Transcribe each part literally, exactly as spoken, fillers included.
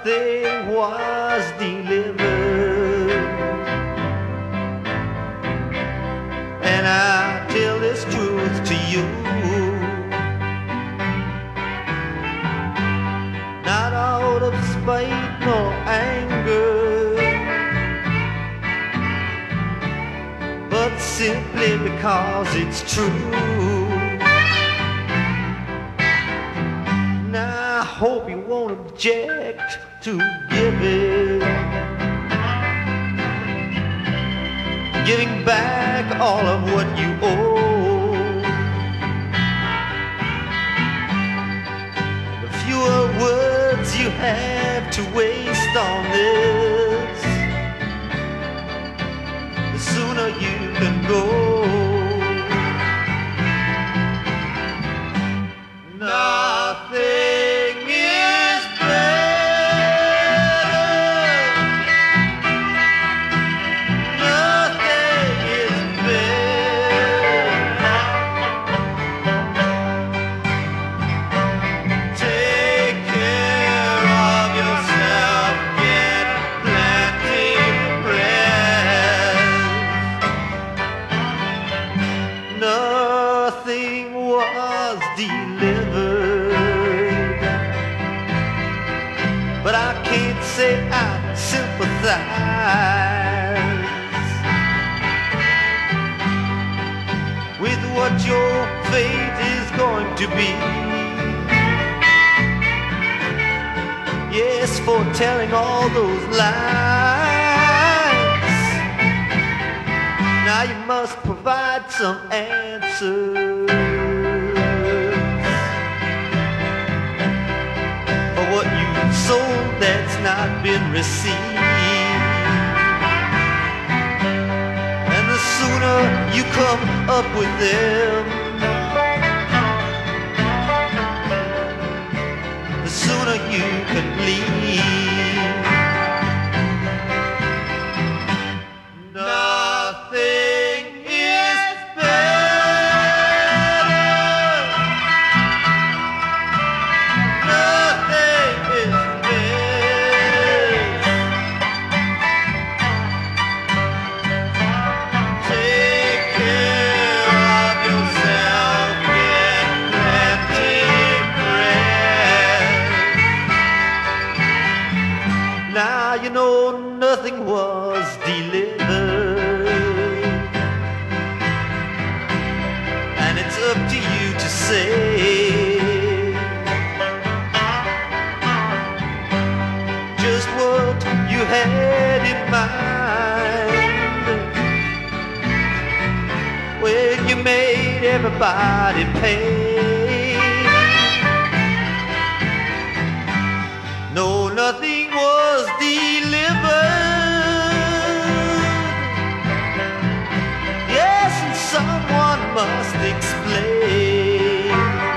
nothing was delivered. And I tell this truth to you, not out of spite nor anger, but simply because it's true. Now I hope you won't object to giving, giving back all of what you owe. The fewer words you have to waste on this, the sooner you can go. Nothing is better, nothing is better. Take care of yourself, get plenty rest. Nothing was delivered, but I can't say I sympathize with what your fate is going to be. Yes, for telling all those lies. Now you must provide some answers for what you sold that's not been received. And the sooner you come up with them, the sooner you can leave. Nothing is better, nothing is best. Take care of yourself, get plenty rest. Now you know nothing was delivered, and it's up to you to say just what you had in mind when you made everybody pay. No, nothing was delivered. Yes, and someone must explain.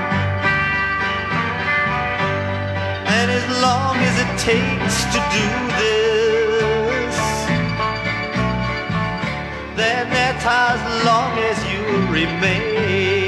And as long as it takes to do this, then that's as long as you remain.